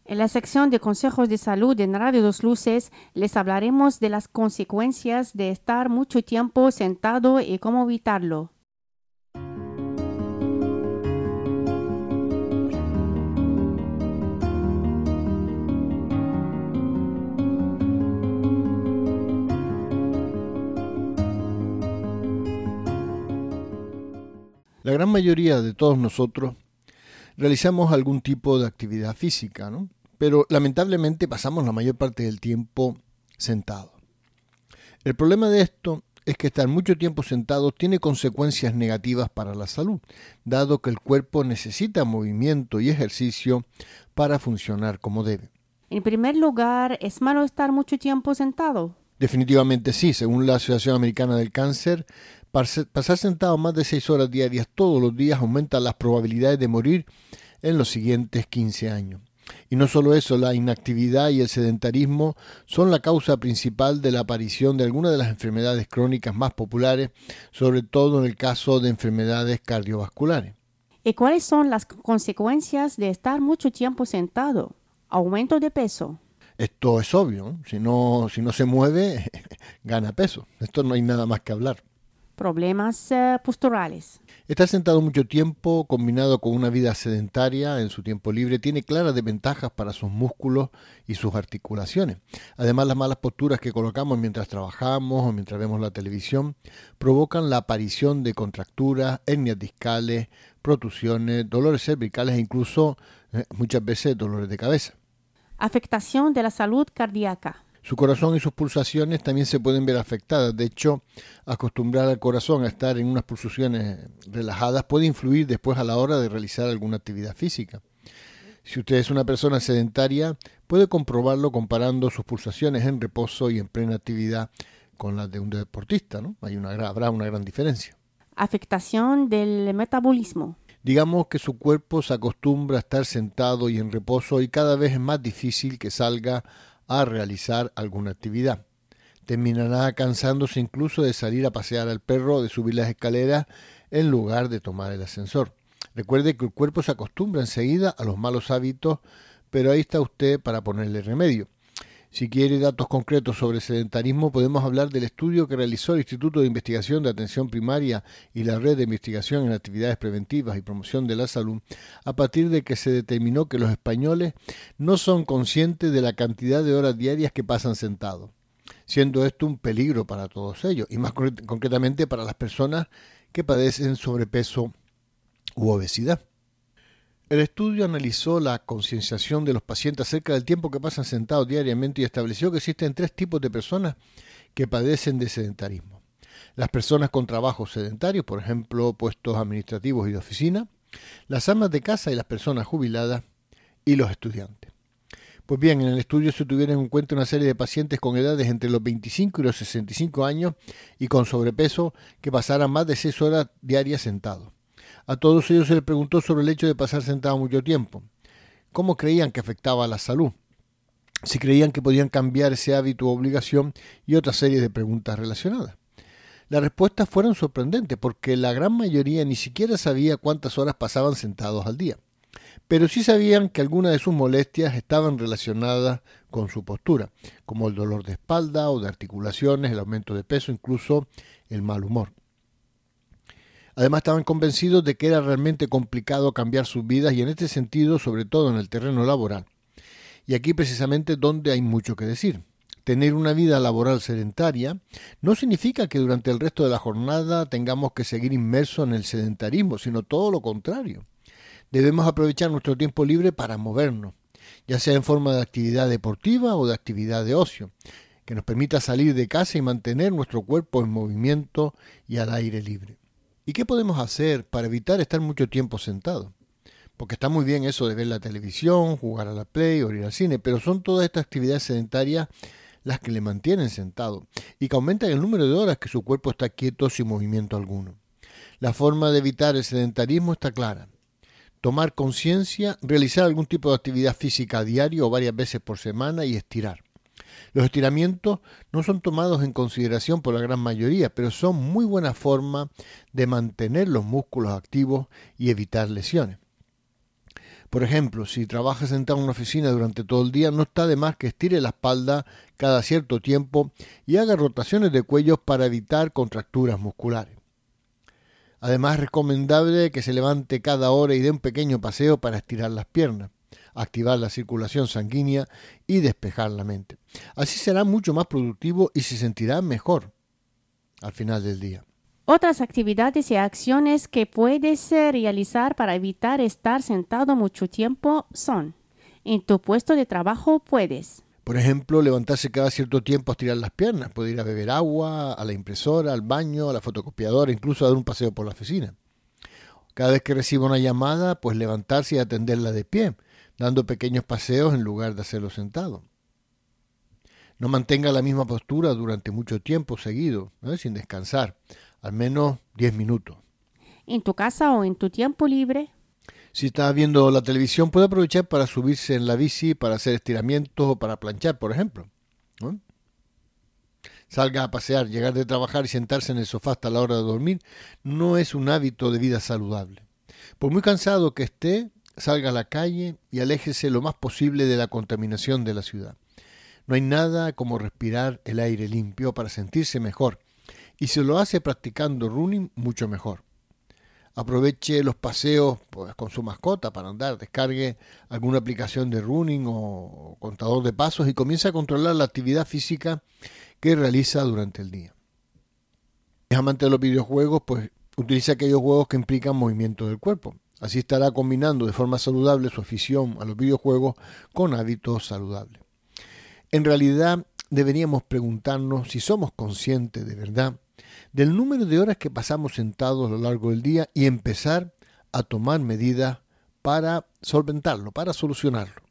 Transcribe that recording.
En la sección de consejos de salud en Radio Dos Luces les hablaremos de las consecuencias de estar mucho tiempo sentado y cómo evitarlo. La gran mayoría de todos nosotros realizamos algún tipo de actividad física, ¿no? Pero lamentablemente pasamos la mayor parte del tiempo sentados. El problema de esto es que estar mucho tiempo sentado tiene consecuencias negativas para la salud, dado que el cuerpo necesita movimiento y ejercicio para funcionar como debe. En primer lugar, ¿es malo estar mucho tiempo sentado? Definitivamente sí, según la Asociación Americana del Cáncer, pasar sentado más de 6 horas diarias todos los días aumenta las probabilidades de morir en los siguientes 15 años. Y no solo eso, la inactividad y el sedentarismo son la causa principal de la aparición de algunas de las enfermedades crónicas más populares, sobre todo en el caso de enfermedades cardiovasculares. ¿Y cuáles son las consecuencias de estar mucho tiempo sentado? Aumento de peso. Esto es obvio, ¿no? Si no se mueve, gana peso. Esto no hay nada más que hablar. Problemas posturales. Estar sentado mucho tiempo, combinado con una vida sedentaria en su tiempo libre, tiene claras desventajas para sus músculos y sus articulaciones. Además, las malas posturas que colocamos mientras trabajamos o mientras vemos la televisión provocan la aparición de contracturas, hernias discales, protusiones, dolores cervicales e incluso muchas veces dolores de cabeza. Afectación de la salud cardíaca. Su corazón y sus pulsaciones también se pueden ver afectadas. De hecho, acostumbrar al corazón a estar en unas pulsaciones relajadas puede influir después a la hora de realizar alguna actividad física. Si usted es una persona sedentaria, puede comprobarlo comparando sus pulsaciones en reposo y en plena actividad con las de un deportista, ¿no? Habrá una gran diferencia. Afectación del metabolismo. Digamos que su cuerpo se acostumbra a estar sentado y en reposo y cada vez es más difícil que salga a realizar alguna actividad. Terminará cansándose incluso de salir a pasear al perro o de subir las escaleras en lugar de tomar el ascensor. Recuerde que el cuerpo se acostumbra enseguida a los malos hábitos, pero ahí está usted para ponerle remedio. Si quiere datos concretos sobre sedentarismo, podemos hablar del estudio que realizó el Instituto de Investigación de Atención Primaria y la Red de Investigación en Actividades Preventivas y Promoción de la Salud, a partir de que se determinó que los españoles no son conscientes de la cantidad de horas diarias que pasan sentados, siendo esto un peligro para todos ellos, y más concretamente para las personas que padecen sobrepeso u obesidad. El estudio analizó la concienciación de los pacientes acerca del tiempo que pasan sentados diariamente y estableció que existen 3 tipos de personas que padecen de sedentarismo. Las personas con trabajos sedentarios, por ejemplo, puestos administrativos y de oficina, las amas de casa y las personas jubiladas, y los estudiantes. Pues bien, en el estudio se tuvieron en cuenta una serie de pacientes con edades entre los 25 y los 65 años y con sobrepeso que pasaran más de 6 horas diarias sentados. A todos ellos se les preguntó sobre el hecho de pasar sentado mucho tiempo. ¿Cómo creían que afectaba a la salud? Si creían que podían cambiar ese hábito u obligación y otra serie de preguntas relacionadas. Las respuestas fueron sorprendentes porque la gran mayoría ni siquiera sabía cuántas horas pasaban sentados al día. Pero sí sabían que algunas de sus molestias estaban relacionadas con su postura, como el dolor de espalda o de articulaciones, el aumento de peso, incluso el mal humor. Además, estaban convencidos de que era realmente complicado cambiar sus vidas y en este sentido, sobre todo en el terreno laboral. Y aquí precisamente donde hay mucho que decir. Tener una vida laboral sedentaria no significa que durante el resto de la jornada tengamos que seguir inmersos en el sedentarismo, sino todo lo contrario. Debemos aprovechar nuestro tiempo libre para movernos, ya sea en forma de actividad deportiva o de actividad de ocio, que nos permita salir de casa y mantener nuestro cuerpo en movimiento y al aire libre. ¿Y qué podemos hacer para evitar estar mucho tiempo sentados? Porque está muy bien eso de ver la televisión, jugar a la Play o ir al cine, pero son todas estas actividades sedentarias las que le mantienen sentado y que aumentan el número de horas que su cuerpo está quieto sin movimiento alguno. La forma de evitar el sedentarismo está clara. Tomar conciencia, realizar algún tipo de actividad física a diario o varias veces por semana y estirar. Los estiramientos no son tomados en consideración por la gran mayoría, pero son muy buena forma de mantener los músculos activos y evitar lesiones. Por ejemplo, si trabaja sentado en una oficina durante todo el día, no está de más que estire la espalda cada cierto tiempo y haga rotaciones de cuello para evitar contracturas musculares. Además, es recomendable que se levante cada hora y dé un pequeño paseo para estirar las piernas, activar la circulación sanguínea y despejar la mente. Así será mucho más productivo y se sentirá mejor al final del día. Otras actividades y acciones que puedes realizar para evitar estar sentado mucho tiempo son: en tu puesto de trabajo puedes, por ejemplo, levantarse cada cierto tiempo a estirar las piernas. Puede ir a beber agua, a la impresora, al baño, a la fotocopiadora, incluso a dar un paseo por la oficina. Cada vez que reciba una llamada, pues levantarse y atenderla de pie, dando pequeños paseos en lugar de hacerlo sentado. No mantenga la misma postura durante mucho tiempo seguido, sin descansar, al menos 10 minutos. en tu casa o en tu tiempo libre. Si está viendo la televisión, puede aprovechar para subirse en la bici, para hacer estiramientos o para planchar, por ejemplo. Salga a pasear, llegar de trabajar y sentarse en el sofá hasta la hora de dormir no es un hábito de vida saludable. Por muy cansado que esté, salga a la calle y aléjese lo más posible de la contaminación de la ciudad. No hay nada como respirar el aire limpio para sentirse mejor, y si lo hace practicando running, mucho mejor. Aproveche los paseos con su mascota para andar, descargue alguna aplicación de running o contador de pasos y comience a controlar la actividad física que realiza durante el día. Si es amante de los videojuegos, pues utilice aquellos juegos que implican movimiento del cuerpo. Así estará combinando de forma saludable su afición a los videojuegos con hábitos saludables. En realidad, deberíamos preguntarnos si somos conscientes de verdad del número de horas que pasamos sentados a lo largo del día y empezar a tomar medidas para solventarlo, para solucionarlo.